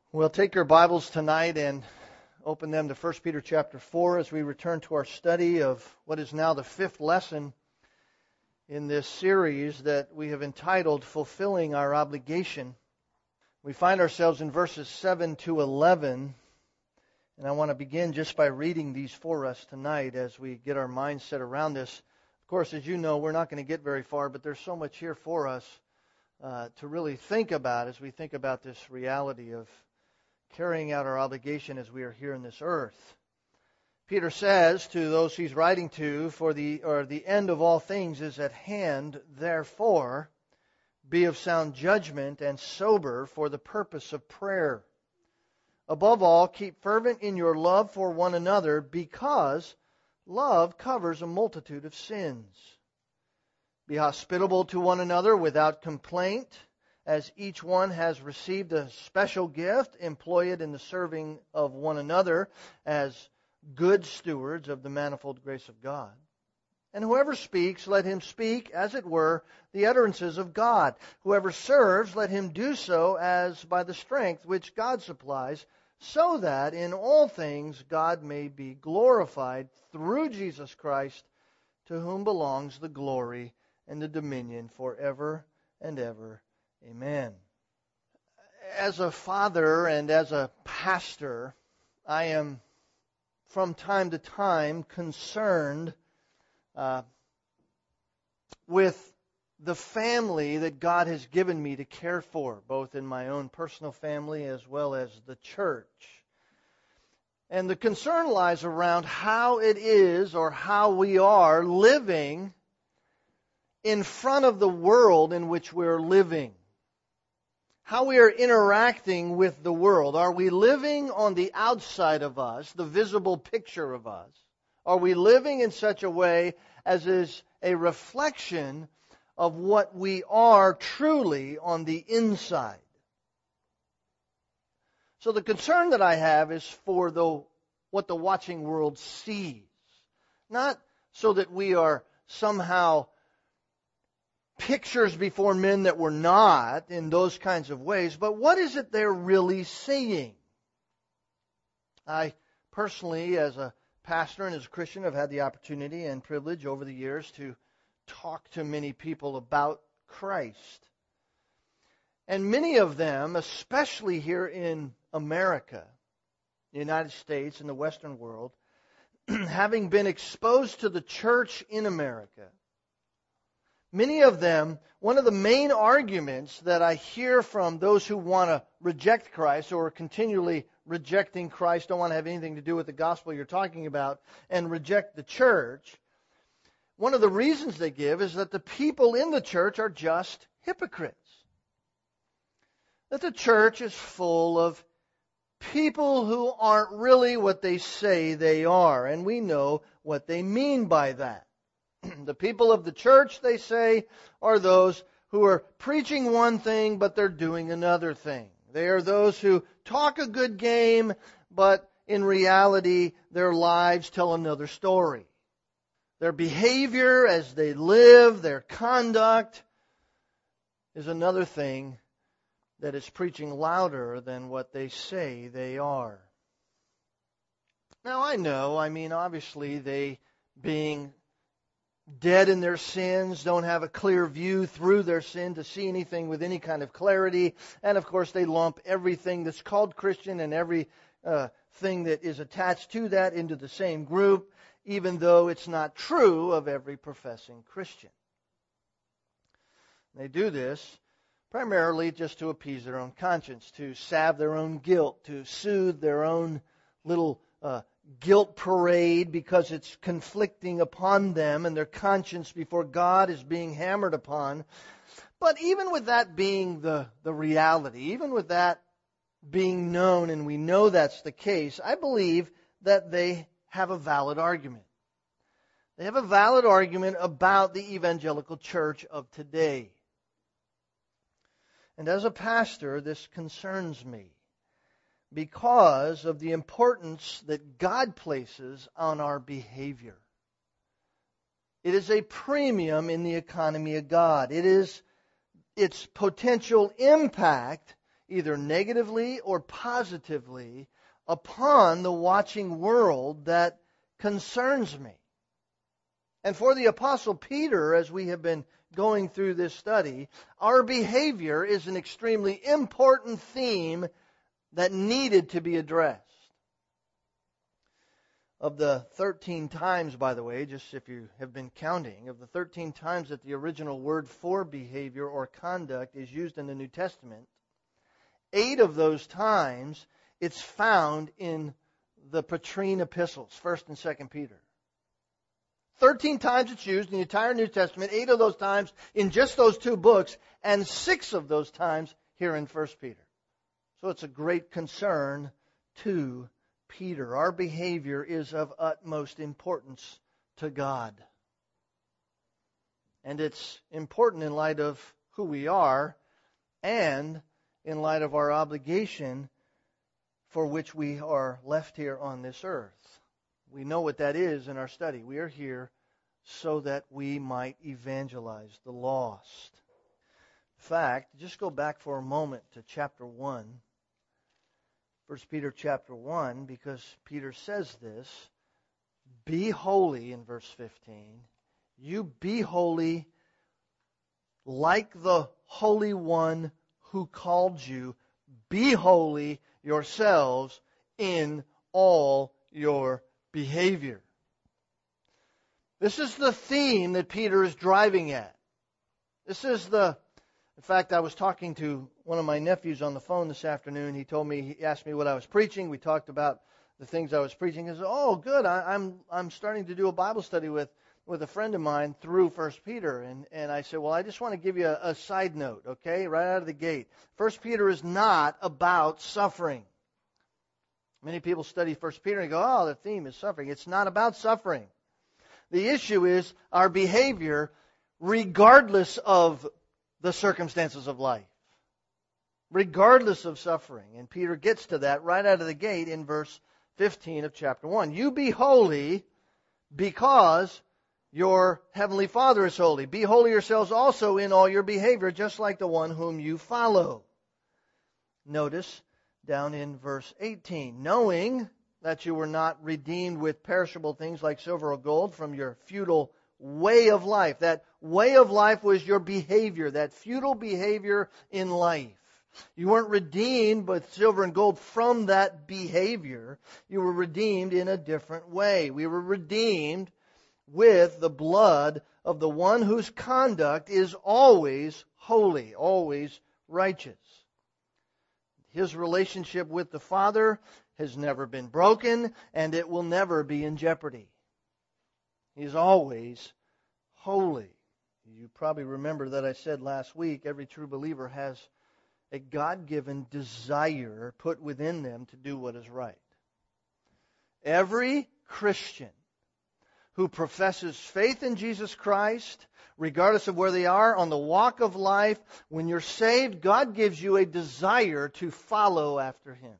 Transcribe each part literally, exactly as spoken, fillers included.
Well, take your Bibles tonight and open them to First Peter chapter four as we return to our study of what is now the fifth lesson in this series that we have entitled Fulfilling Our Obligation. We find ourselves in verses seven to eleven, and I want to begin just by reading these for us tonight as we get our minds set around this. Of course, as you know, we're not going to get very far, but there's so much here for us uh, to really think about as we think about this reality of carrying out our obligation as we are here in this earth. Peter says to those he's writing to, for the or the end of all things is at hand, therefore be of sound judgment and sober for the purpose of prayer. Above all, keep fervent in your love for one another, because love covers a multitude of sins. Be hospitable to one another without complaint. As each one has received a special gift, employ it in the serving of one another as good stewards of the manifold grace of God. And whoever speaks, let him speak, as it were, the utterances of God. Whoever serves, let him do so as by the strength which God supplies, so that in all things God may be glorified through Jesus Christ, to whom belongs the glory and the dominion forever and ever. Amen. As a father and as a pastor, I am from time to time concerned uh, with the family that God has given me to care for, both in my own personal family as well as the church. And the concern lies around how it is or how we are living in front of the world in which we're living. How we are interacting with the world. Are we living on the outside of us, the visible picture of us? Are we living in such a way as is a reflection of what we are truly on the inside? So the concern that I have is for the what the watching world sees. Not so that we are somehow pictures before men that we're not in those kinds of ways, but what is it they're really seeing? I personally, as a pastor and as a Christian, have had the opportunity and privilege over the years to talk to many people about Christ. And many of them, especially here in America, the United States and the Western world, having been exposed to the church in America, many of them, one of the main arguments that I hear from those who want to reject Christ or are continually rejecting Christ, don't want to have anything to do with the gospel you're talking about, and reject the church, one of the reasons they give is that the people in the church are just hypocrites. That the church is full of people who aren't really what they say they are, and we know what they mean by that. The people of the church, they say, are those who are preaching one thing, but they're doing another thing. They are those who talk a good game, but in reality, their lives tell another story. Their behavior as they live, their conduct, is another thing that is preaching louder than what they say they are. Now, I know, I mean, obviously, they being dead in their sins, don't have a clear view through their sin to see anything with any kind of clarity. And of course, they lump everything that's called Christian and every uh, thing that is attached to that into the same group, even though it's not true of every professing Christian. They do this primarily just to appease their own conscience, to salve their own guilt, to soothe their own little uh, guilt parade because it's conflicting upon them and their conscience before God is being hammered upon. But even with that being the, the reality, even with that being known, and we know that's the case, I believe that they have a valid argument. They have a valid argument about the evangelical church of today. And as a pastor, this concerns me, because of the importance that God places on our behavior. It is a premium in the economy of God. It is its potential impact either negatively or positively, upon the watching world that concerns me. And for the Apostle Peter, as we have been going through this study, our behavior is an extremely important theme that needed to be addressed. Of the thirteen times, by the way, just if you have been counting, of the thirteen times that the original word for behavior or conduct is used in the New Testament, eight of those times it's found in the Petrine epistles, First and Second Peter. Thirteen times it's used in the entire New Testament, eight of those times in just those two books, and six of those times here in First Peter. So it's a great concern to Peter. Our behavior is of utmost importance to God. And it's important in light of who we are and in light of our obligation for which we are left here on this earth. We know what that is in our study. We are here so that we might evangelize the lost. In fact, just go back for a moment to chapter one. First Peter chapter one, because Peter says this, be holy in verse fifteen. You be holy like the Holy One who called you. Be holy yourselves in all your behavior. This is the theme that Peter is driving at. This is the In fact, I was talking to one of my nephews on the phone this afternoon. He told me, he asked me what I was preaching. We talked about the things I was preaching. He said, oh, good. I, I'm I'm starting to do a Bible study with, with a friend of mine through First Peter. And, and I said, well, I just want to give you a, a side note, okay, right out of the gate. First Peter is not about suffering. Many people study First Peter and go, oh, the theme is suffering. It's not about suffering. The issue is our behavior regardless of the circumstances of life, regardless of suffering. And Peter gets to that right out of the gate in verse fifteen of chapter one. You be holy because your heavenly Father is holy. Be holy yourselves also in all your behavior, just like the one whom you follow. Notice down in verse eighteen, knowing that you were not redeemed with perishable things like silver or gold from your futile way of life. That way of life was your behavior, that futile behavior in life. You weren't redeemed with silver and gold from that behavior. You were redeemed in a different way. We were redeemed with the blood of the one whose conduct is always holy, always righteous. His relationship with the Father has never been broken, and it will never be in jeopardy. He's always holy. You probably remember that I said last week, every true believer has a God-given desire put within them to do what is right. Every Christian who professes faith in Jesus Christ, regardless of where they are on the walk of life, when you're saved, God gives you a desire to follow after Him.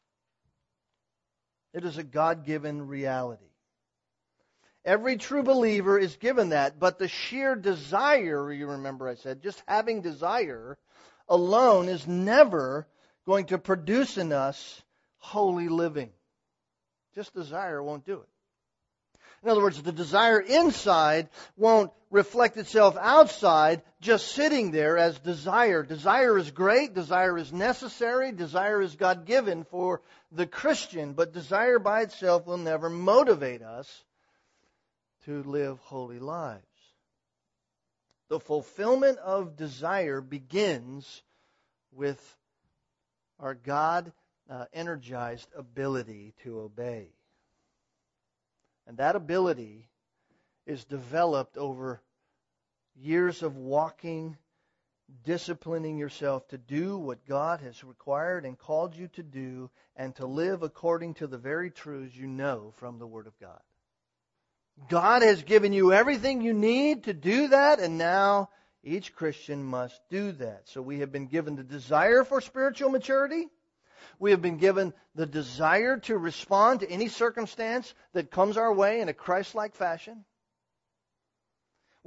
It is a God-given reality. Every true believer is given that, but the sheer desire, you remember I said, just having desire alone is never going to produce in us holy living. Just desire won't do it. In other words, the desire inside won't reflect itself outside just sitting there as desire. Desire is great, desire is necessary, desire is God-given for the Christian, but desire by itself will never motivate us to live holy lives. The fulfillment of desire begins with our God-energized ability to obey. And that ability is developed over years of walking, disciplining yourself to do what God has required and called you to do, and to live according to the very truths you know from the Word of God. God has given you everything you need to do that, and now each Christian must do that. So we have been given the desire for spiritual maturity. We have been given the desire to respond to any circumstance that comes our way in a Christ-like fashion.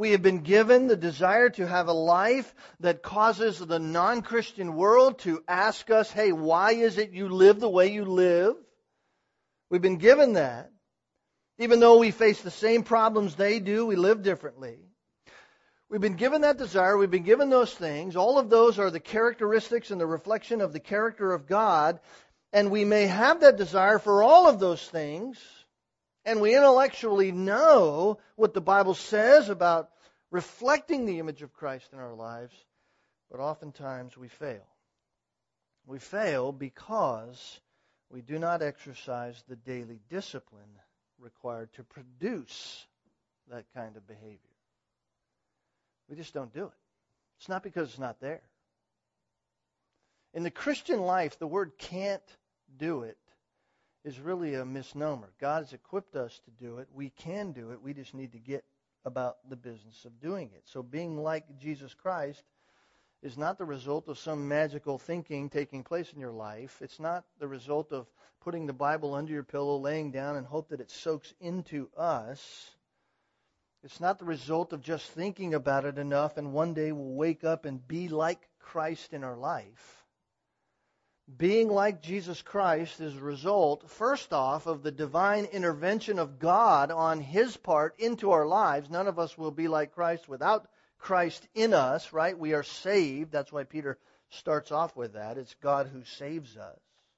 We have been given the desire to have a life that causes the non-Christian world to ask us, hey, why is it you live the way you live? We've been given that. Even though we face the same problems they do, we live differently. We've been given that desire. We've been given those things. All of those are the characteristics and the reflection of the character of God. And we may have that desire for all of those things. And we intellectually know what the Bible says about reflecting the image of Christ in our lives. But oftentimes we fail. We fail because we do not exercise the daily discipline required to produce that kind of behavior. We just don't do it. It's not because it's not there. In the Christian life, the word can't do it is really a misnomer. God has equipped us to do it. We can do it. We just need to get about the business of doing it. So being like Jesus Christ is not the result of some magical thinking taking place in your life. It's not the result of putting the Bible under your pillow, laying down, and hope that it soaks into us. It's not the result of just thinking about it enough and one day we'll wake up and be like Christ in our life. Being like Jesus Christ is a result, first off, of the divine intervention of God on His part into our lives. None of us will be like Christ without Christ in us, right? We are saved. That's why Peter starts off with that. It's God who saves us.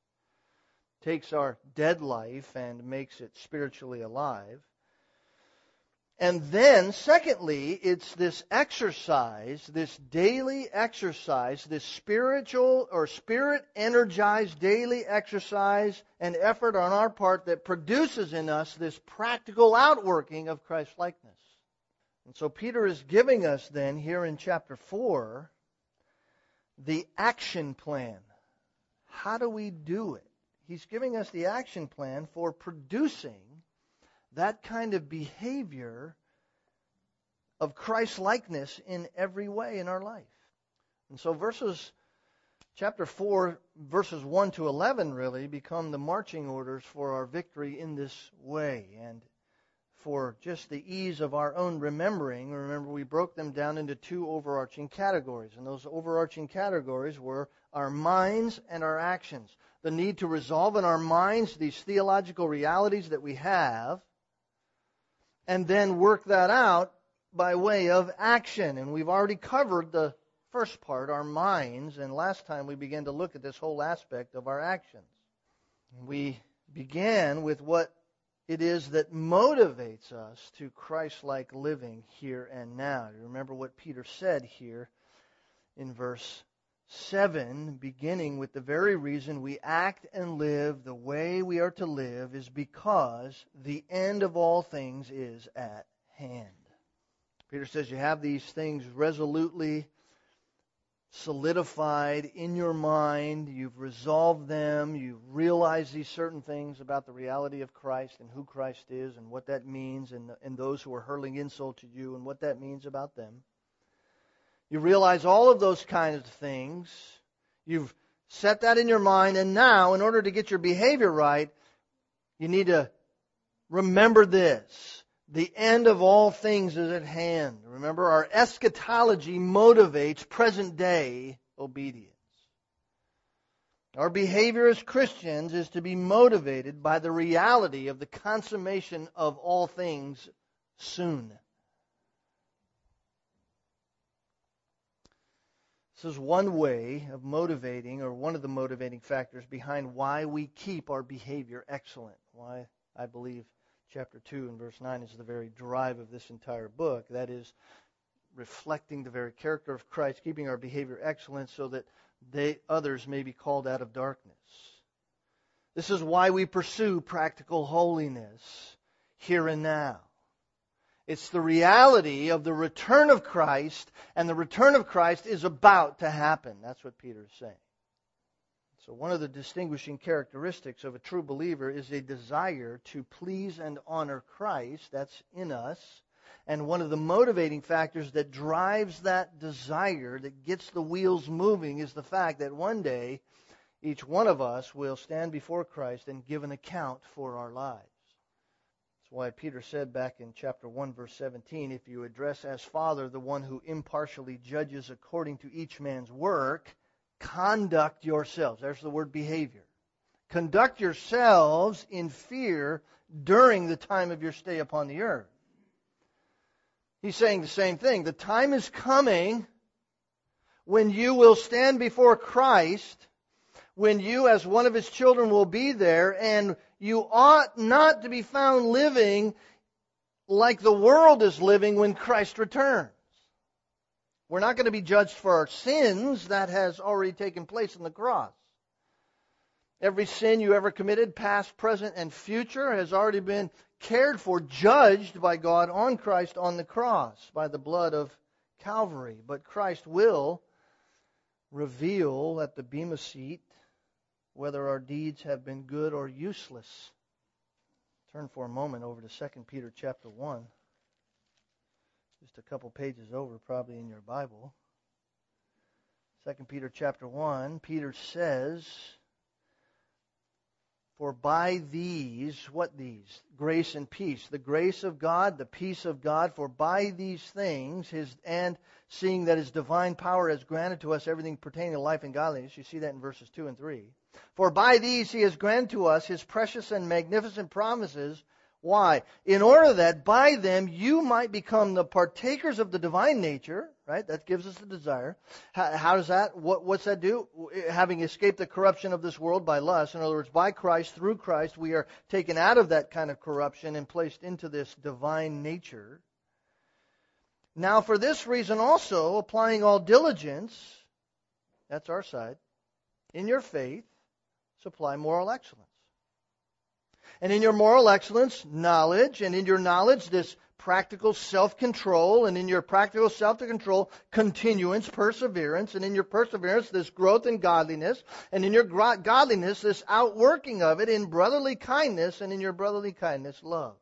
Takes our dead life and makes it spiritually alive. And then, secondly, it's this exercise, this daily exercise, this spiritual or spirit-energized daily exercise and effort on our part that produces in us this practical outworking of Christ-likeness. And so Peter is giving us then, here in chapter four, the action plan. How do we do it? He's giving us the action plan for producing that kind of behavior of Christ-likeness in every way in our life. And so verses, chapter four, verses one to eleven really become the marching orders for our victory in this way. And for just the ease of our own remembering, remember we broke them down into two overarching categories. And those overarching categories were our minds and our actions. The need to resolve in our minds these theological realities that we have, and then work that out by way of action. And we've already covered the first part, our minds, and last time we began to look at this whole aspect of our actions. We began with what it is that motivates us to Christ-like living here and now. You remember what Peter said here in verse seven, beginning with the very reason we act and live the way we are to live is because the end of all things is at hand. Peter says you have these things resolutely solidified in your mind. You've resolved them. You've realized these certain things about the reality of Christ and who Christ is and what that means, and, and those who are hurling insult to you and what that means about them. You realize all of those kinds of things. You've set that in your mind, and now, in order to get your behavior right, you need to remember this. The end of all things is at hand. Remember, our eschatology motivates present-day obedience. Our behavior as Christians is to be motivated by the reality of the consummation of all things soon. This is one way of motivating, or one of the motivating factors behind why we keep our behavior excellent. Why I believe chapter two and verse nine is the very drive of this entire book. That is, reflecting the very character of Christ, keeping our behavior excellent so that they others may be called out of darkness. This is why we pursue practical holiness here and now. It's the reality of the return of Christ, and the return of Christ is about to happen. That's what Peter is saying. So one of the distinguishing characteristics of a true believer is a desire to please and honor Christ. That's in us. And one of the motivating factors that drives that desire, that gets the wheels moving, is the fact that one day each one of us will stand before Christ and give an account for our lives. That's why Peter said back in chapter one, verse seventeen, if you address as Father the one who impartially judges according to each man's work, conduct yourselves. There's the word behavior. Conduct yourselves in fear during the time of your stay upon the earth. He's saying the same thing. The time is coming when you will stand before Christ, when you as one of His children will be there, and you ought not to be found living like the world is living when Christ returns. We're not going to be judged for our sins. That has already taken place on the cross. Every sin you ever committed, past, present, and future, has already been cared for, judged by God on Christ on the cross by the blood of Calvary. But Christ will reveal at the Bema seat whether our deeds have been good or useless. Turn for a moment over to Second Peter chapter one. Just a couple pages over, probably in your Bible. Second Peter chapter one, Peter says, for by these, what these? Grace and peace. The grace of God, the peace of God, for by these things, His and seeing that His divine power has granted to us everything pertaining to life and godliness. You see that in verses two and three. For by these He has granted to us His precious and magnificent promises. Why? In order that by them you might become the partakers of the divine nature, right? That gives us the desire. How, how does that, what, what's that do? Having escaped the corruption of this world by lust. In other words, by Christ, through Christ, we are taken out of that kind of corruption and placed into this divine nature. Now for this reason also, applying all diligence, that's our side, in your faith, supply moral excellence. And in your moral excellence, knowledge, and in your knowledge, this practical self-control, and in your practical self-control, continuance, perseverance, and in your perseverance, this growth in godliness, and in your godliness, this outworking of it in brotherly kindness, and in your brotherly kindness, love.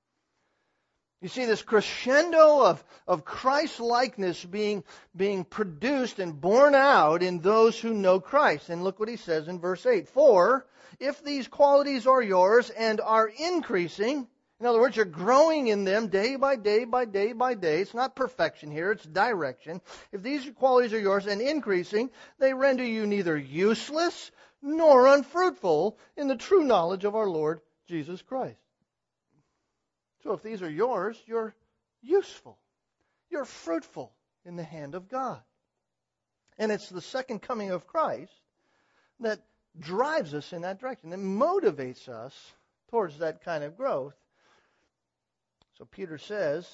You see this crescendo of, of Christ-likeness being, being produced and borne out in those who know Christ. And look what he says in verse eight. For if these qualities are yours and are increasing, in other words, you're growing in them day by day by day by day. It's not perfection here, it's direction. If these qualities are yours and increasing, they render you neither useless nor unfruitful in the true knowledge of our Lord Jesus Christ. So if these are yours, you're useful. You're fruitful in the hand of God. And it's the second coming of Christ that drives us in that direction, that motivates us towards that kind of growth. So Peter says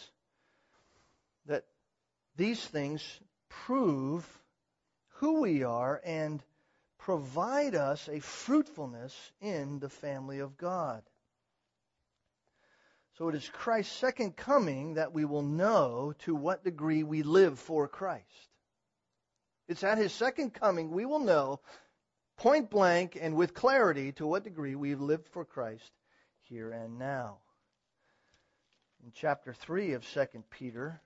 that these things prove who we are and provide us a fruitfulness in the family of God. So it is Christ's second coming that we will know to what degree we live for Christ. It's at His second coming we will know point blank and with clarity to what degree we've lived for Christ here and now. In chapter three of Second Peter,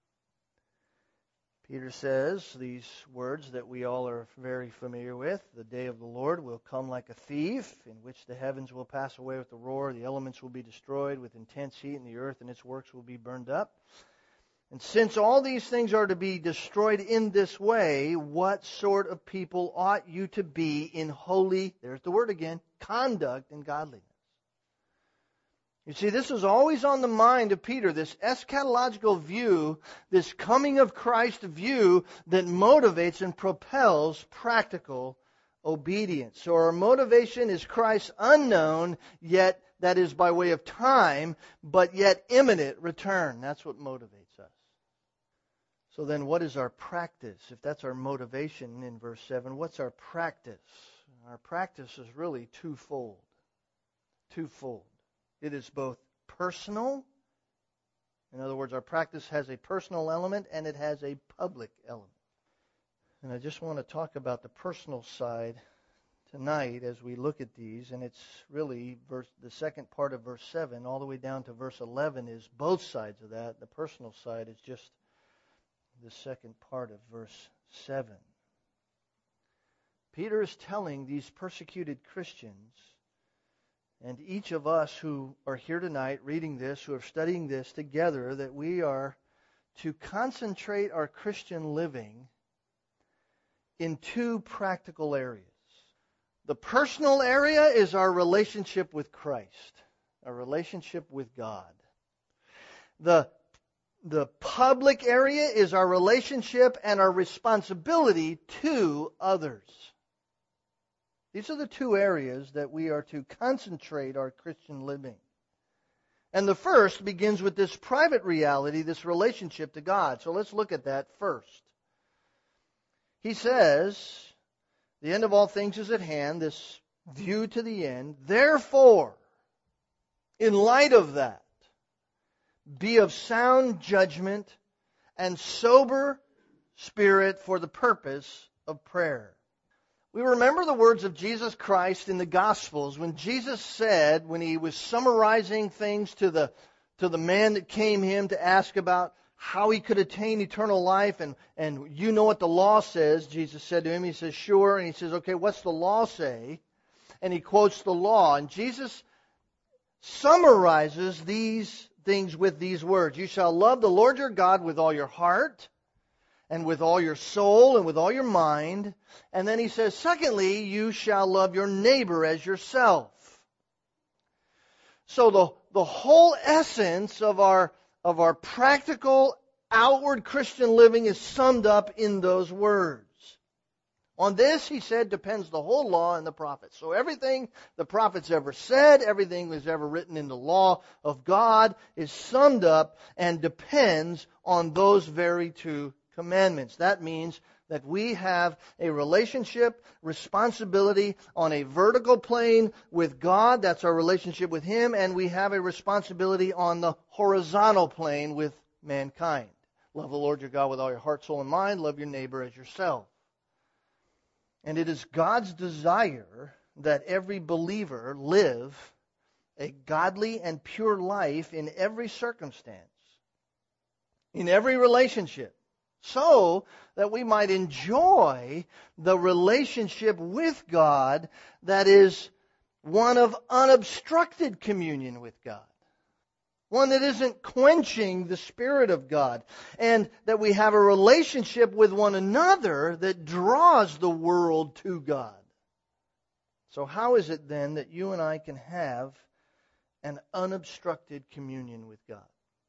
Peter says these words that we all are very familiar with. The day of the Lord will come like a thief, in which the heavens will pass away with a roar, the elements will be destroyed with intense heat, and the earth and its works will be burned up. And since all these things are to be destroyed in this way, what sort of people ought you to be in holy, there's the word again, conduct and godliness? You see, this is always on the mind of Peter, this eschatological view, this coming of Christ view that motivates and propels practical obedience. So our motivation is Christ's unknown, yet that is by way of time, but yet imminent return. That's what motivates us. So then what is our practice? If that's our motivation in verse seven, what's our practice? Our practice is really twofold. Twofold. It is both personal. In other words, our practice has a personal element and it has a public element. And I just want to talk about the personal side tonight as we look at these. And it's really verse, the second part of verse seven all the way down to verse eleven is both sides of that. The personal side is just the second part of verse seven. Peter is telling these persecuted Christians, And each of us who are here tonight reading this, who are studying this together, that we are to concentrate our Christian living in two practical areas. The personal area is our relationship with Christ, our relationship with God. The, the public area is our relationship and our responsibility to others. These are the two areas that we are to concentrate our Christian living. And the first begins with this private reality, this relationship to God. So let's look at that first. He says, the end of all things is at hand, this view to the end. Therefore, in light of that, be of sound judgment and sober spirit for the purpose of prayer. We remember the words of Jesus Christ in the Gospels when Jesus said, when he was summarizing things to the to the man that came him to ask about how he could attain eternal life, and, and you know what the law says, Jesus said to him, he says, sure, and he says, okay, what's the law say? And he quotes the law, and Jesus summarizes these things with these words. You shall love the Lord your God with all your heart, and with all your soul, and with all your mind. And then he says, secondly, you shall love your neighbor as yourself. So the, the whole essence of our, of our practical, outward Christian living is summed up in those words. On this, he said, depends the whole law and the prophets. So everything the prophets ever said, everything that's ever written in the law of God is summed up and depends on those very two commandments. That means that we have a relationship, responsibility on a vertical plane with God. That's our relationship with Him. And we have a responsibility on the horizontal plane with mankind. Love the Lord your God with all your heart, soul, and mind. Love your neighbor as yourself. And it is God's desire that every believer live a godly and pure life in every circumstance, in every relationship, so that we might enjoy the relationship with God that is one of unobstructed communion with God. One that isn't quenching the Spirit of God. And that we have a relationship with one another that draws the world to God. So how is it then that you and I can have an unobstructed communion with God?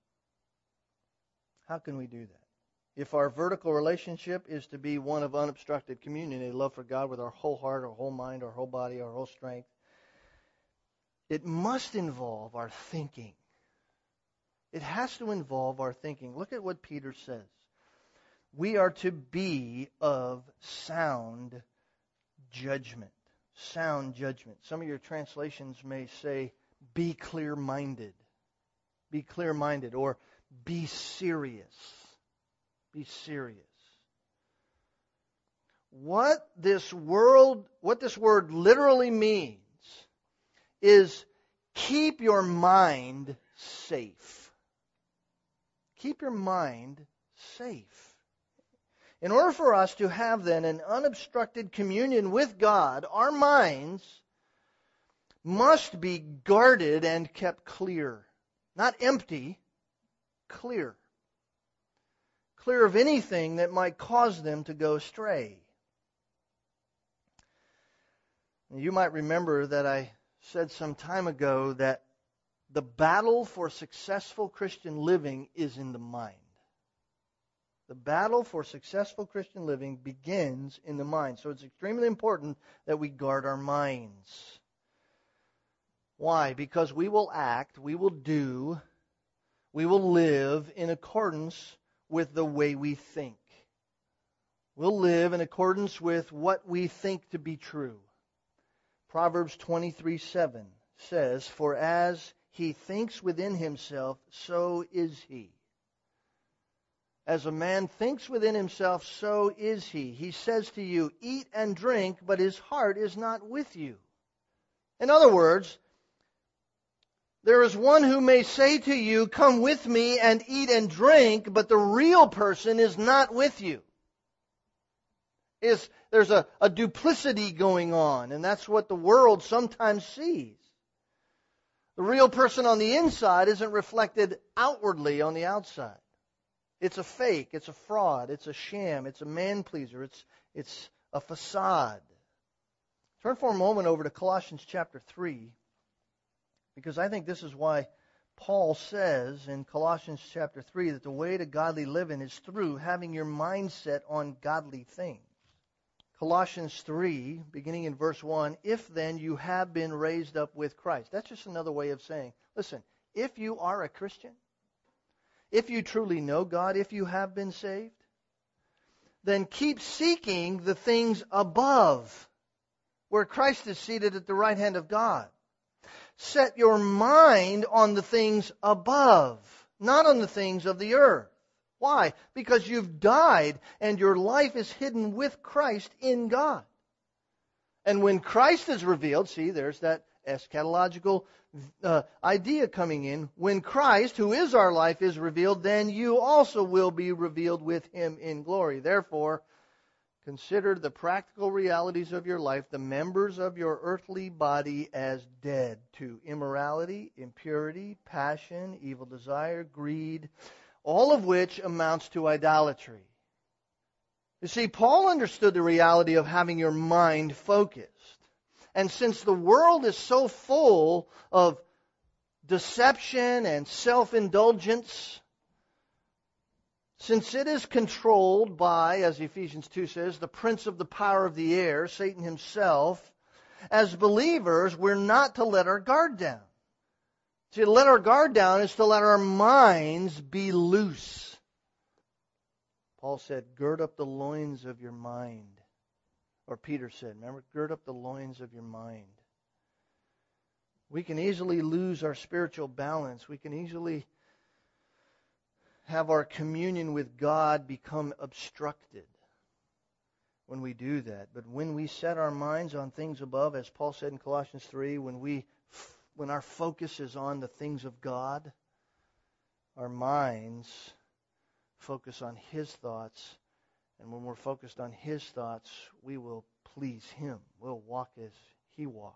How can we do that? If our vertical relationship is to be one of unobstructed communion, a love for God with our whole heart, our whole mind, our whole body, our whole strength, it must involve our thinking. It has to involve our thinking. Look at what Peter says. We are to be of sound judgment. Sound judgment. Some of your translations may say, be clear-minded. Be clear-minded, or be serious. Be serious. What this world, what this word literally means is keep your mind safe. Keep your mind safe. In order for us to have then an unobstructed communion with God, our minds must be guarded and kept clear. Not empty, clear. Clear of anything that might cause them to go astray. You might remember that I said some time ago that the battle for successful Christian living is in the mind. The battle for successful Christian living begins in the mind. So it's extremely important that we guard our minds. Why? Because we will act, we will do, we will live in accordance with the way we think. We'll live in accordance with what we think to be true. Proverbs twenty-three seven says, for as he thinks within himself, so is he. As a man thinks within himself, so is he. He says to you, eat and drink, but his heart is not with you. In other words, there is one who may say to you, come with me and eat and drink, but the real person is not with you. Is there's a, a duplicity going on, and that's what the world sometimes sees. The real person on the inside isn't reflected outwardly on the outside. It's a fake, it's a fraud, it's a sham, it's a man-pleaser, it's, it's a facade. Turn for a moment over to Colossians chapter three, because I think this is why Paul says in Colossians chapter three that the way to godly living is through having your mindset on godly things. Colossians three, beginning in verse one, if then you have been raised up with Christ. That's just another way of saying, listen, if you are a Christian, if you truly know God, if you have been saved, then keep seeking the things above, where Christ is seated at the right hand of God. Set your mind on the things above, not on the things of the earth. Why? Because you've died and your life is hidden with Christ in God. And when Christ is revealed, see, there's that eschatological uh, idea coming in. When Christ, who is our life, is revealed, then you also will be revealed with Him in glory. Therefore, consider the practical realities of your life, the members of your earthly body, as dead to immorality, impurity, passion, evil desire, greed, all of which amounts to idolatry. You see, Paul understood the reality of having your mind focused. And since the world is so full of deception and self-indulgence, since it is controlled by, as Ephesians two says, the prince of the power of the air, Satan himself, as believers, we're not to let our guard down. See, to let our guard down is to let our minds be loose. Paul said, gird up the loins of your mind. Or Peter said, remember, gird up the loins of your mind. We can easily lose our spiritual balance. We can easily have our communion with God become obstructed when we do that. But when we set our minds on things above, as Paul said in Colossians three, when we when our focus is on the things of God, our minds focus on His thoughts. And when we're focused on His thoughts, we will please Him. We'll walk as He walked.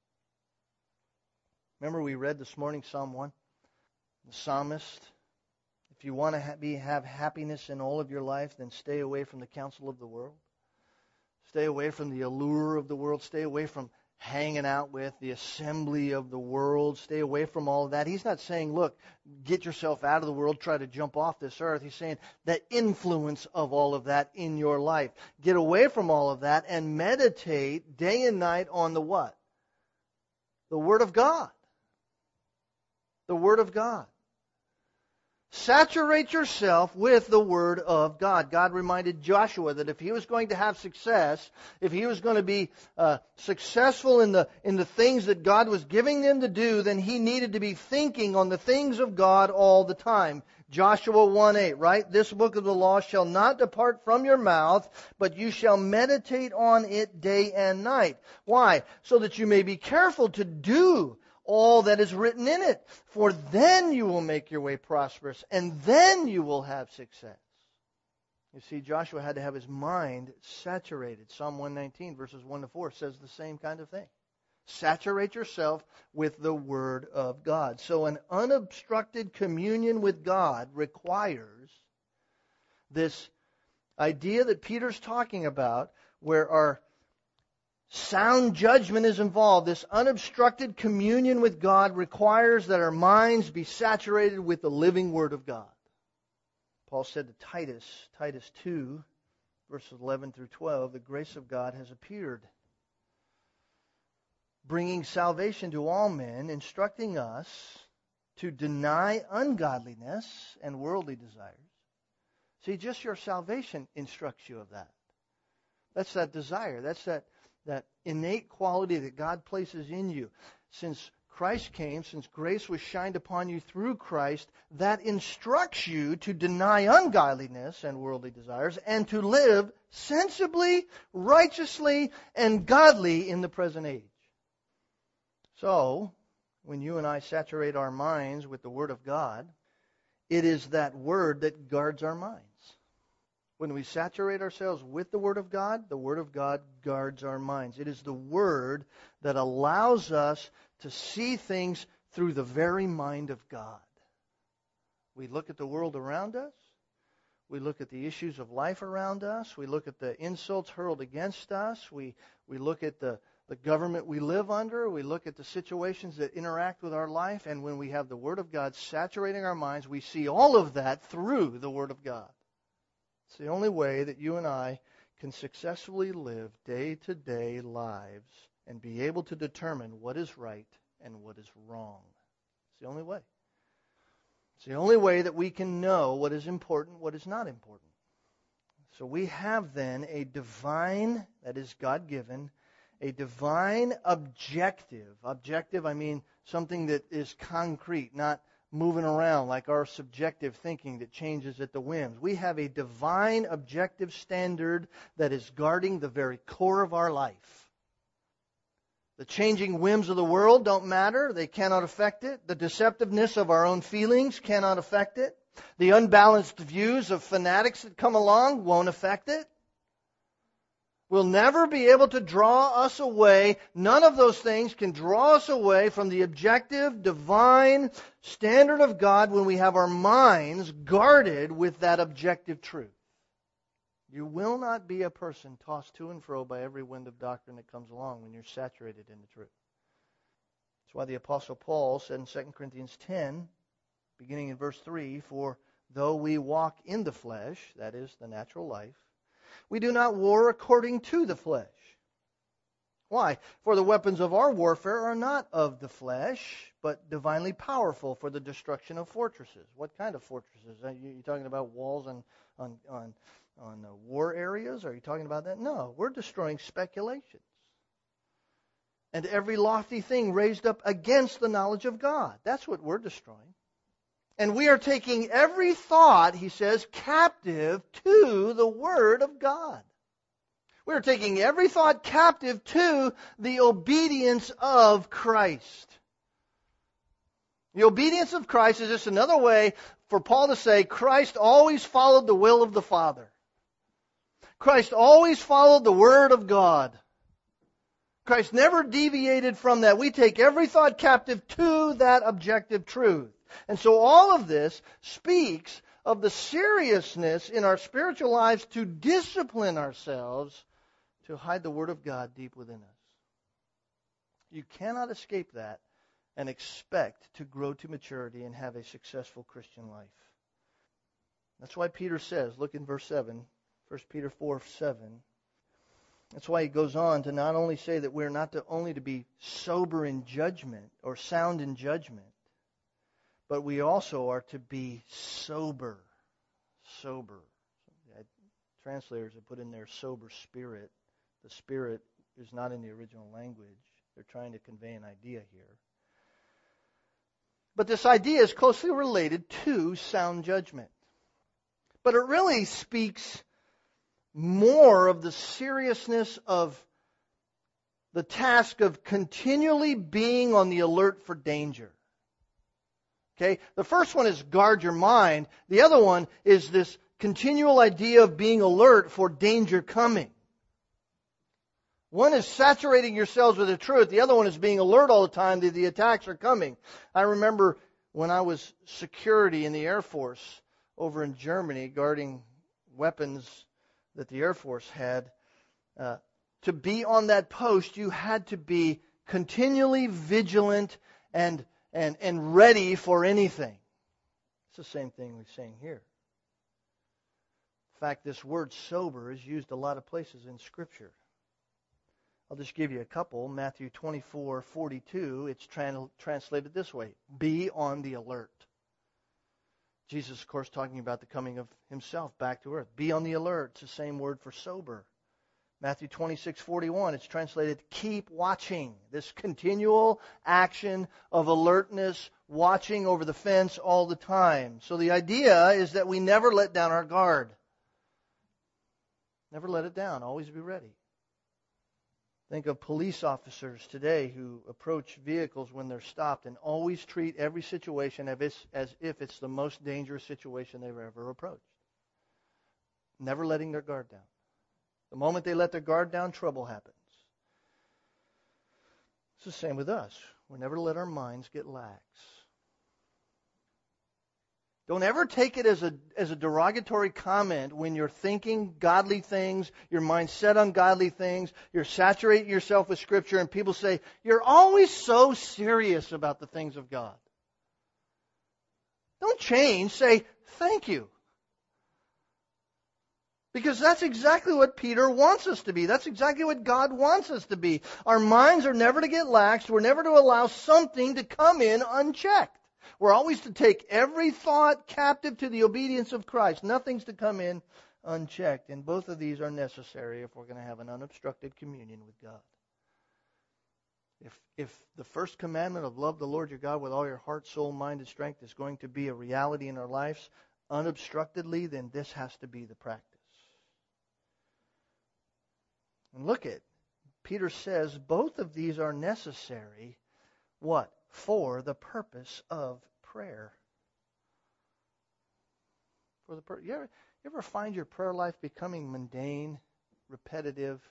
Remember we read this morning Psalm one? The psalmist, if you want to ha- be, have happiness in all of your life, then stay away from the counsel of the world. Stay away from the allure of the world. Stay away from hanging out with the assembly of the world. Stay away from all of that. He's not saying, look, get yourself out of the world, try to jump off this earth. He's saying the influence of all of that in your life. Get away from all of that and meditate day and night on the what? The Word of God. The Word of God. Saturate yourself with the Word of God. God reminded Joshua that if he was going to have success, if he was going to be uh, successful in the in the things that God was giving them to do, then he needed to be thinking on the things of God all the time. Joshua one eight, right? This book of the law shall not depart from your mouth, but you shall meditate on it day and night. Why? So that you may be careful to do all that is written in it. For then you will make your way prosperous, and then you will have success. You see, Joshua had to have his mind saturated. Psalm one nineteen, verses one to four, says the same kind of thing. Saturate yourself with the Word of God. So an unobstructed communion with God requires this idea that Peter's talking about, where our sound judgment is involved. This unobstructed communion with God requires that our minds be saturated with the living Word of God. Paul said to Titus, Titus two, verses eleven through twelve, the grace of God has appeared, bringing salvation to all men, instructing us to deny ungodliness and worldly desires. See, just your salvation instructs you of that. That's that desire. That's that that innate quality that God places in you. Since Christ came, since grace was shined upon you through Christ, that instructs you to deny ungodliness and worldly desires and to live sensibly, righteously, and godly in the present age. So, when you and I saturate our minds with the Word of God, it is that Word that guards our minds. When we saturate ourselves with the Word of God, the Word of God guards our minds. It is the Word that allows us to see things through the very mind of God. We look at the world around us. We look at the issues of life around us. We look at the insults hurled against us. We, we look at the, the government we live under. We look at the situations that interact with our life. And when we have the Word of God saturating our minds, we see all of that through the Word of God. It's the only way that you and I can successfully live day-to-day lives and be able to determine what is right and what is wrong. It's the only way. It's the only way that we can know what is important, what is not important. So we have then a divine, that is God-given, a divine objective. Objective, I mean something that is concrete, not moving around like our subjective thinking that changes at the whims. We have a divine objective standard that is guarding the very core of our life. The changing whims of the world don't matter. They cannot affect it. The deceptiveness of our own feelings cannot affect it. The unbalanced views of fanatics that come along won't affect it. We'll never be able to draw us away. None of those things can draw us away from the objective, divine standard of God when we have our minds guarded with that objective truth. You will not be a person tossed to and fro by every wind of doctrine that comes along when you're saturated in the truth. That's why the Apostle Paul said in Second Corinthians ten, beginning in verse three, "For though we walk in the flesh," that is, the natural life, "we do not war according to the flesh." Why? "For the weapons of our warfare are not of the flesh, but divinely powerful for the destruction of fortresses." What kind of fortresses? Are you talking about walls on on on on uh, war areas? Are you talking about that? No, we're destroying speculations and every lofty thing raised up against the knowledge of God. That's what we're destroying. And we are taking every thought, he says, captive to the Word of God. We are taking every thought captive to the obedience of Christ. The obedience of Christ is just another way for Paul to say Christ always followed the will of the Father. Christ always followed the Word of God. Christ never deviated from that. We take every thought captive to that objective truth. And so all of this speaks of the seriousness in our spiritual lives to discipline ourselves to hide the Word of God deep within us. You cannot escape that and expect to grow to maturity and have a successful Christian life. That's why Peter says, look in verse seven, First Peter four seven. That's why he goes on to not only say that we're not to only to be sober in judgment or sound in judgment, but we also are to be sober. Sober. Translators have put in there sober spirit. The spirit is not in the original language. They're trying to convey an idea here. But this idea is closely related to sound judgment. But it really speaks more of the seriousness of the task of continually being on the alert for danger. Okay? The first one is guard your mind. The other one is this continual idea of being alert for danger coming. One is saturating yourselves with the truth. The other one is being alert all the time that the attacks are coming. I remember when I was security in the Air Force over in Germany, guarding weapons that the Air Force had. Uh, to be on that post, you had to be continually vigilant and, and, and ready for anything. It's the same thing we're saying here. In fact, this word sober is used a lot of places in Scripture. I'll just give you a couple. Matthew twenty-four forty-two, it's tran- translated this way. Be on the alert. Jesus, of course, talking about the coming of himself back to earth. Be on the alert. It's the same word for sober. Matthew twenty-six forty-one, it's translated keep watching. This continual action of alertness, watching over the fence all the time. So the idea is that we never let down our guard. Never let it down. Always be ready. Think of police officers today who approach vehicles when they're stopped and always treat every situation as if it's the most dangerous situation they've ever approached. Never letting their guard down. The moment they let their guard down, trouble happens. It's the same with us. We're never to let our minds get lax. Don't ever take it as a as a derogatory comment when you're thinking godly things, your mind's set on godly things, you're saturating yourself with Scripture, and people say, you're always so serious about the things of God. Don't change. Say, thank you. Because that's exactly what Peter wants us to be. That's exactly what God wants us to be. Our minds are never to get laxed. We're never to allow something to come in unchecked. We're always to take every thought captive to the obedience of Christ. Nothing's to come in unchecked. And both of these are necessary if we're going to have an unobstructed communion with God. If if the first commandment of love the Lord your God with all your heart, soul, mind, and strength is going to be a reality in our lives unobstructedly, then this has to be the practice. And look at, Peter says both of these are necessary, what? For the purpose of prayer. For the pur- you ever, you ever find your prayer life becoming mundane, repetitive?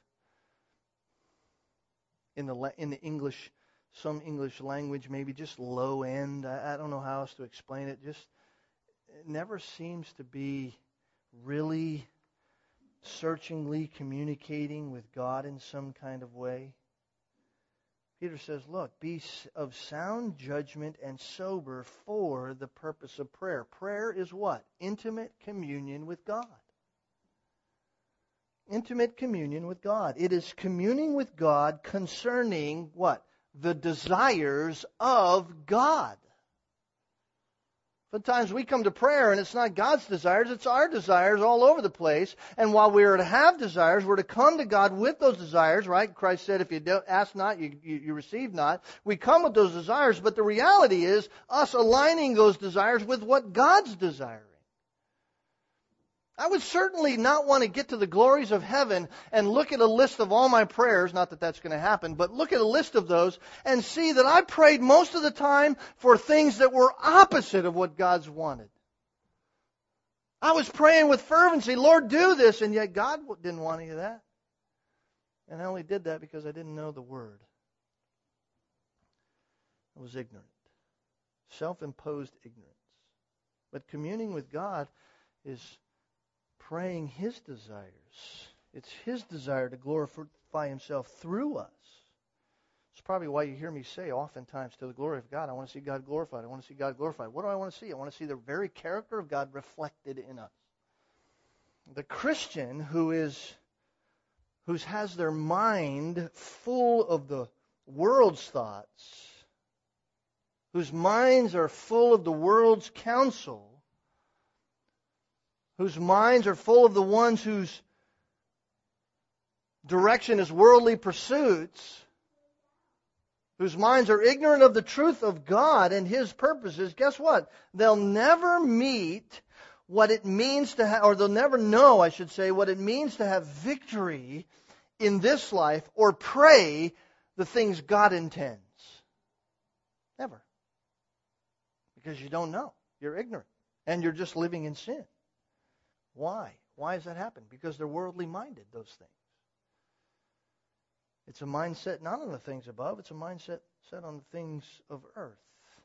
In the in the English, some English language, maybe just low end. I, I don't know how else to explain it. Just it never seems to be really searchingly communicating with God in some kind of way. Peter says, look, be of sound judgment and sober for the purpose of prayer. Prayer is what? Intimate communion with God. Intimate communion with God. It is communing with God concerning what? The desires of God. Sometimes we come to prayer and it's not God's desires, it's our desires all over the place. And while we are to have desires, we're to come to God with those desires, right? Christ said, if you don't ask not, you, you, you receive not. We come with those desires, but the reality is us aligning those desires with what God's desiring. I would certainly not want to get to the glories of heaven and look at a list of all my prayers, not that that's going to happen, but look at a list of those and see that I prayed most of the time for things that were opposite of what God's wanted. I was praying with fervency, Lord, do this, and yet God didn't want any of that. And I only did that because I didn't know the Word. I was ignorant. Self-imposed ignorance. But communing with God is praying His desires. It's His desire to glorify Himself through us. It's probably why you hear me say oftentimes, to the glory of God, I want to see God glorified. I want to see God glorified. What do I want to see? I want to see the very character of God reflected in us. The Christian who is, who has their mind full of the world's thoughts, whose minds are full of the world's counsel, whose minds are full of the ones whose direction is worldly pursuits, whose minds are ignorant of the truth of God and His purposes, guess what? They'll never meet what it means to have, or they'll never know, I should say, what it means to have victory in this life or pray the things God intends. Never. Because you don't know. You're ignorant. And you're just living in sin. Why? Why does that happen? Because they're worldly minded, those things. It's a mindset not on the things above, it's a mindset set on the things of earth.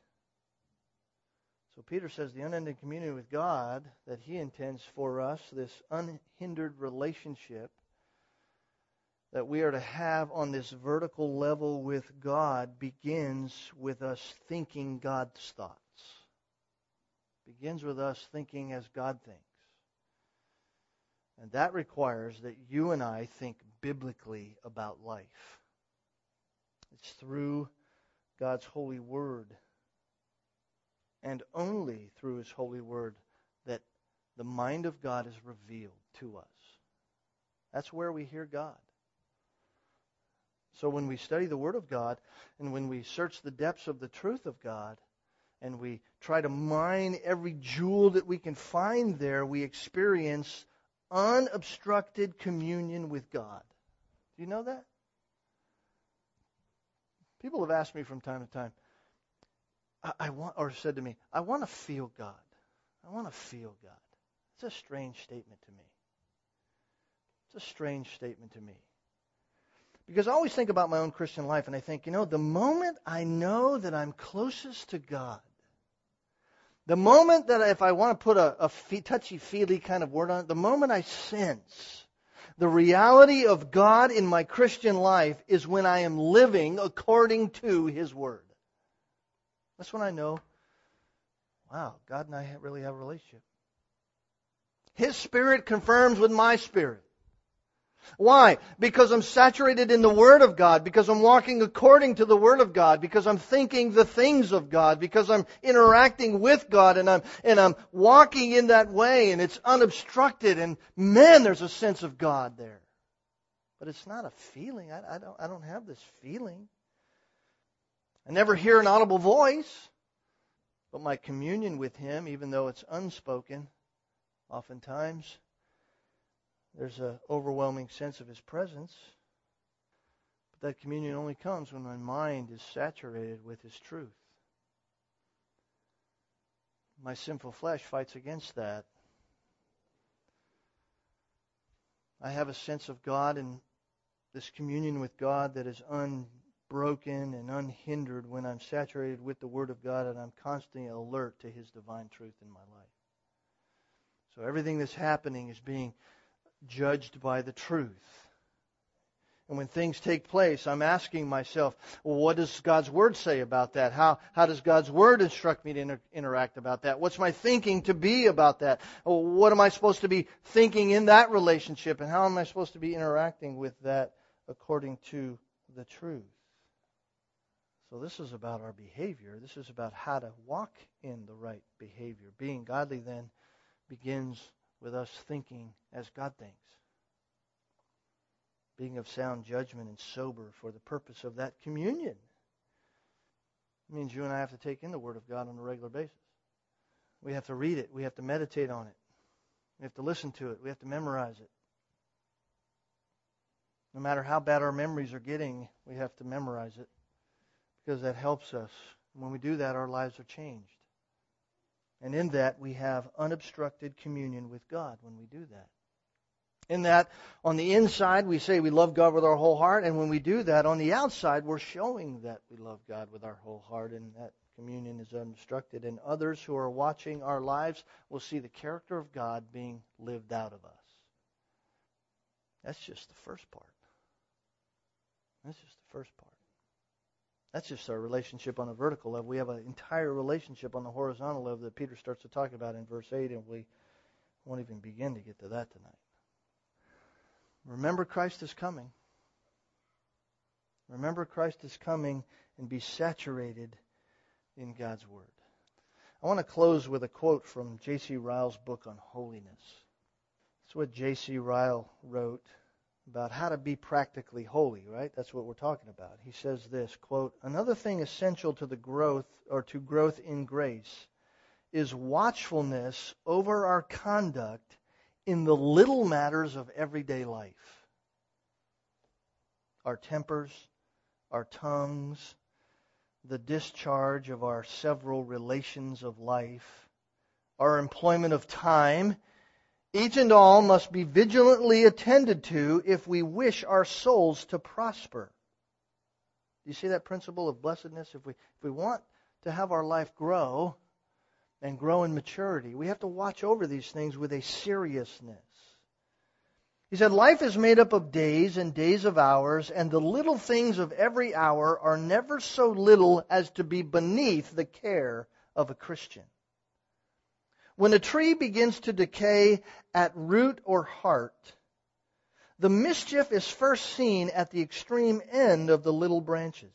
So Peter says the unending communion with God that He intends for us, this unhindered relationship that we are to have on this vertical level with God, begins with us thinking God's thoughts. Begins with us thinking as God thinks. And that requires that you and I think biblically about life. It's through God's holy word, and only through His holy word, that the mind of God is revealed to us. That's where we hear God. So when we study the Word of God, and when we search the depths of the truth of God, and we try to mine every jewel that we can find there, we experience unobstructed communion with God. Do you know that? People have asked me from time to time, I, I want, or said to me, I want to feel God. I want to feel God. It's a strange statement to me. It's a strange statement to me. Because I always think about my own Christian life, and I think, you know, the moment I know that I'm closest to God, the moment that if I want to put a, a fe- touchy-feely kind of word on it, the moment I sense the reality of God in my Christian life is when I am living according to His Word. That's when I know, wow, God and I really have a relationship. His Spirit confirms with my spirit. Why? Because I'm saturated in the Word of God, because I'm walking according to the Word of God, because I'm thinking the things of God, because I'm interacting with God, and I'm and I'm walking in that way, and it's unobstructed, and man, there's a sense of God there. But it's not a feeling. I, I don't I don't have this feeling. I never hear an audible voice, but my communion with Him, even though it's unspoken, oftentimes there's an overwhelming sense of His presence. But that communion only comes when my mind is saturated with His truth. My sinful flesh fights against that. I have a sense of God and this communion with God that is unbroken and unhindered when I'm saturated with the Word of God and I'm constantly alert to His divine truth in my life. So everything that's happening is being judged by the truth. And when things take place, I'm asking myself, well, what does God's Word say about that? How, how does God's Word instruct me to inter- interact about that? What's my thinking to be about that? What am I supposed to be thinking in that relationship? And how am I supposed to be interacting with that according to the truth? So this is about our behavior. This is about how to walk in the right behavior. Being godly then begins with us thinking as God thinks. Being of sound judgment and sober for the purpose of that communion. It means you and I have to take in the Word of God on a regular basis. We have to read it. We have to meditate on it. We have to listen to it. We have to memorize it. No matter how bad our memories are getting, we have to memorize it because that helps us. When we do that, our lives are changed. And in that, we have unobstructed communion with God when we do that. In that, on the inside, we say we love God with our whole heart, and when we do that, on the outside, we're showing that we love God with our whole heart, and that communion is unobstructed. And others who are watching our lives will see the character of God being lived out of us. That's just the first part. That's just the first part. That's just our relationship on a vertical level. We have an entire relationship on the horizontal level that Peter starts to talk about in verse eight, and we won't even begin to get to that tonight. Remember Christ is coming. Remember Christ is coming and be saturated in God's Word. I want to close with a quote from J C Ryle's book on holiness. It's what J C Ryle wrote about how to be practically holy, right? That's what we're talking about. He says this, quote, "Another thing essential to the growth or to growth in grace is watchfulness over our conduct in the little matters of everyday life. Our tempers, our tongues, the discharge of our several relations of life, our employment of time, each and all must be vigilantly attended to if we wish our souls to prosper." Do you see that principle of blessedness? If we, if we want to have our life grow and grow in maturity, we have to watch over these things with a seriousness. He said, life is made up of days and days of hours, and the little things of every hour are never so little as to be beneath the care of a Christian. When a tree begins to decay at root or heart, the mischief is first seen at the extreme end of the little branches.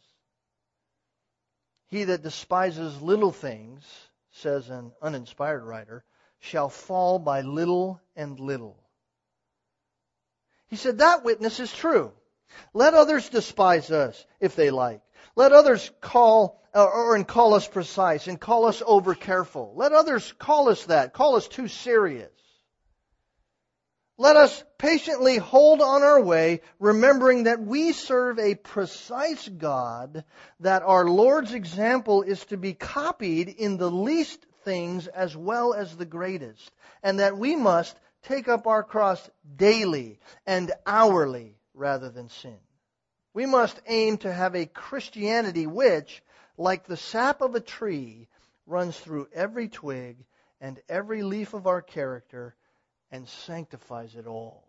He that despises little things, says an uninspired writer, shall fall by little and little. He said that witness is true. Let others despise us if they like. Let others call or, or and call us precise and call us over careful. Let others call us that, call us too serious. Let us patiently hold on our way, remembering that we serve a precise God, that our Lord's example is to be copied in the least things as well as the greatest, and that we must take up our cross daily and hourly rather than sin. We must aim to have a Christianity which, like the sap of a tree, runs through every twig and every leaf of our character and sanctifies it all.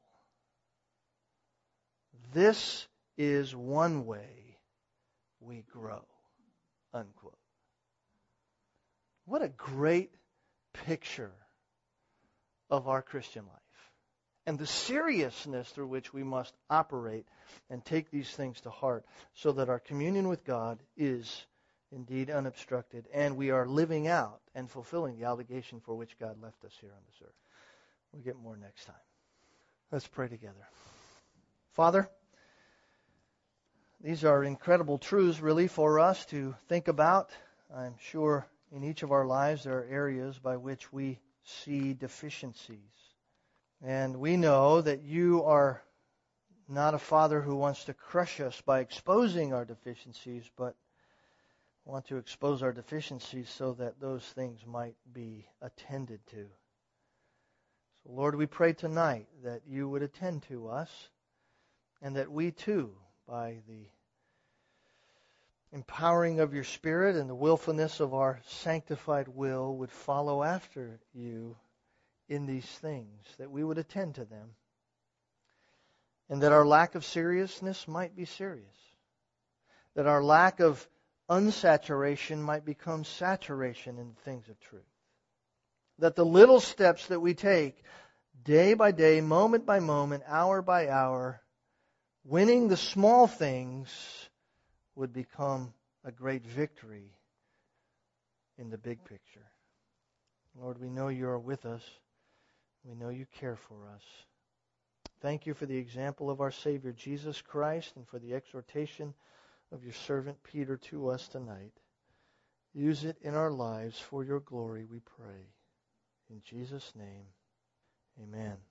This is one way we grow. Unquote. What a great picture of our Christian life and the seriousness through which we must operate and take these things to heart so that our communion with God is indeed unobstructed and we are living out and fulfilling the obligation for which God left us here on this earth. We'll get more next time. Let's pray together. Father, these are incredible truths really for us to think about. I'm sure in each of our lives there are areas by which we see deficiencies. And we know that you are not a Father who wants to crush us by exposing our deficiencies, but want to expose our deficiencies so that those things might be attended to. So Lord, we pray tonight that you would attend to us and that we too, by the empowering of your Spirit and the willfulness of our sanctified will, would follow after you in these things, that we would attend to them, and that our lack of seriousness might be serious, that our lack of unsaturation might become saturation in the things of truth, that the little steps that we take day by day, moment by moment, hour by hour, winning the small things, would become a great victory in the big picture. Lord, we know you are with us. We know you care for us. Thank you for the example of our Savior Jesus Christ and for the exhortation of your servant Peter to us tonight. Use it in our lives for your glory, we pray. In Jesus' name, amen.